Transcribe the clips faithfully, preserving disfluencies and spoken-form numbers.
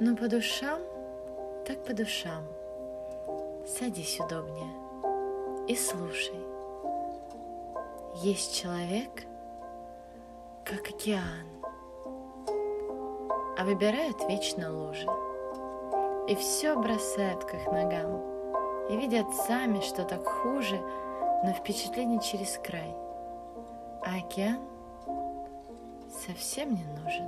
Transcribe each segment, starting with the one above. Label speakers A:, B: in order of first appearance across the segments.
A: Но по душам, так по душам. Садись удобнее и слушай. Есть человек, как океан, а выбирают вечно лужи. И все бросают к их ногам, и видят сами, что так хуже, но впечатление через край. А океан совсем не нужен.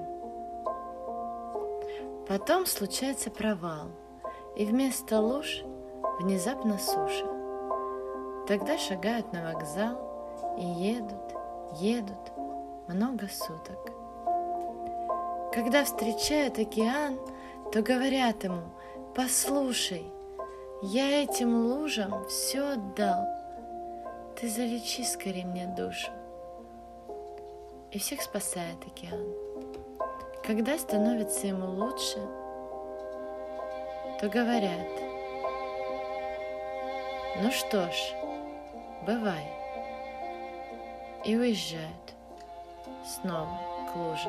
A: Потом случается провал, и вместо луж внезапно суша. Тогда шагают на вокзал и едут, едут много суток. Когда встречают океан, то говорят ему: послушай, я этим лужам все отдал, ты залечи скорее мне душу. И всех спасает океан. Когда становится ему лучше, то говорят: ну что ж, бывай. И уезжают снова к лужам.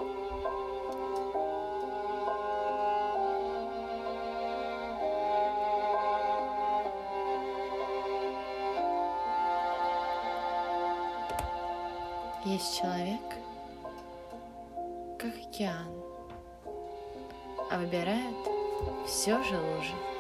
A: Есть человек, как океан, а выбирает все же лужи.